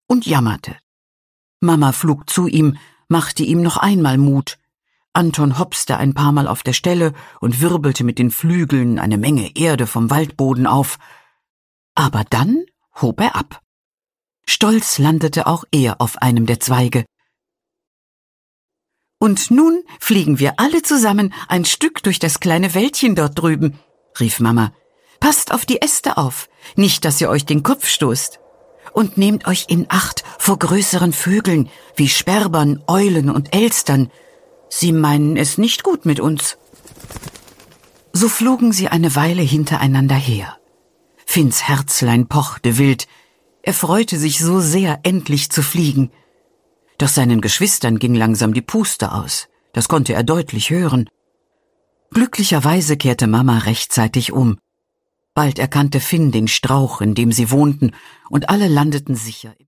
und jammerte. Mama flog zu ihm, machte ihm noch einmal Mut. Anton hopste ein paar Mal auf der Stelle und wirbelte mit den Flügeln eine Menge Erde vom Waldboden auf. Aber dann hob er ab. Stolz landete auch er auf einem der Zweige. »Und nun fliegen wir alle zusammen ein Stück durch das kleine Wäldchen dort drüben«, rief Mama. »Passt auf die Äste auf, nicht, dass ihr euch den Kopf stoßt. Und nehmt euch in Acht vor größeren Vögeln wie Sperbern, Eulen und Elstern. Sie meinen es nicht gut mit uns.« So flogen sie eine Weile hintereinander her. Finns Herzlein pochte wild. Er freute sich so sehr, endlich zu fliegen. Doch seinen Geschwistern ging langsam die Puste aus. Das konnte er deutlich hören. Glücklicherweise kehrte Mama rechtzeitig um. Bald erkannte Finn den Strauch, in dem sie wohnten, und alle landeten sicher.